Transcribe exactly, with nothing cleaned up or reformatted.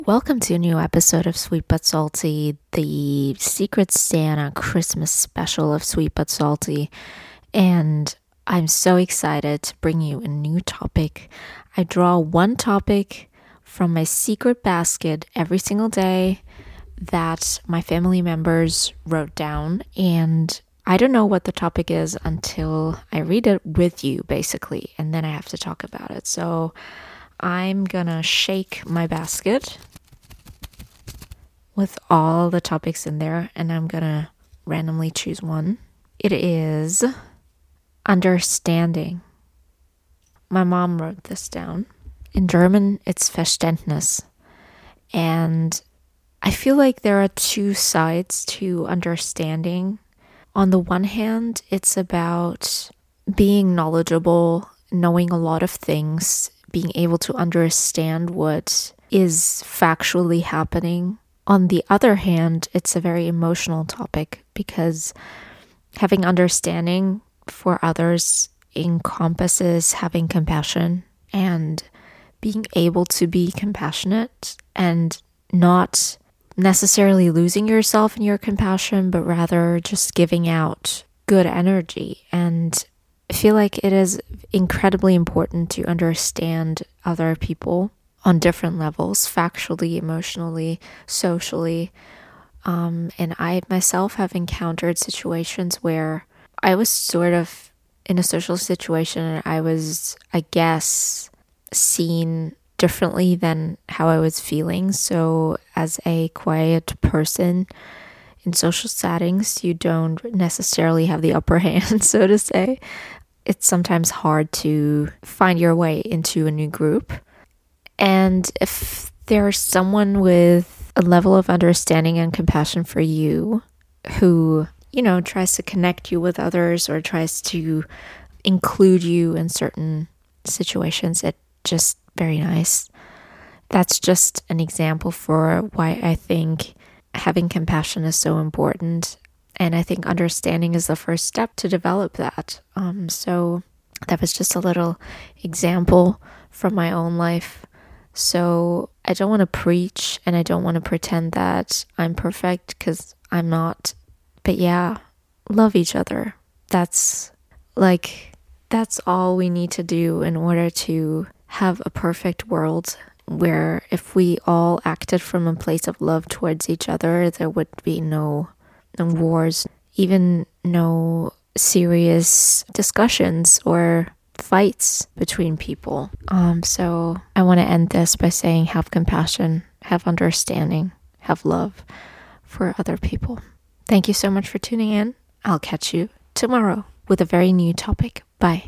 Welcome to a new episode of Sweet But Salty, the Secret Santa Christmas special of Sweet But Salty. And I'm so excited to bring you a new topic. I draw one topic from my secret basket every single day that my family members wrote down. And I don't know what the topic is until I read it with you, basically. And then I have to talk about it. So I'm gonna shake my basket with all the topics in there, and I'm gonna randomly choose one. It is understanding. My mom wrote this down. In German, it's Verständnis. And I feel like there are two sides to understanding. On the one hand, it's about being knowledgeable, knowing a lot of things, being able to understand what is factually happening. On the other hand, it's a very emotional topic because having understanding for others encompasses having compassion and being able to be compassionate and not necessarily losing yourself in your compassion, but rather just giving out good energy. And I feel like it is incredibly important to understand other people on different levels, factually, emotionally, socially. Um, and I myself have encountered situations where I was sort of in a social situation and I was, I guess, seen differently than how I was feeling. So as a quiet person in social settings, you don't necessarily have the upper hand, so to say. It's sometimes hard to find your way into a new group. And if there's someone with a level of understanding and compassion for you who, you know, tries to connect you with others or tries to include you in certain situations, it's just very nice. That's just an example for why I think having compassion is so important. And I think understanding is the first step to develop that. Um, so that was just a little example from my own life. So I don't want to preach and I don't want to pretend that I'm perfect because I'm not. But yeah, love each other. That's like, that's all we need to do in order to have a perfect world where if we all acted from a place of love towards each other, there would be no, no wars, even no serious discussions or fights between people. Um, so I want to end this by saying have compassion, have understanding, have love for other people. Thank you so much for tuning in. I'll catch you tomorrow with a very new topic. Bye.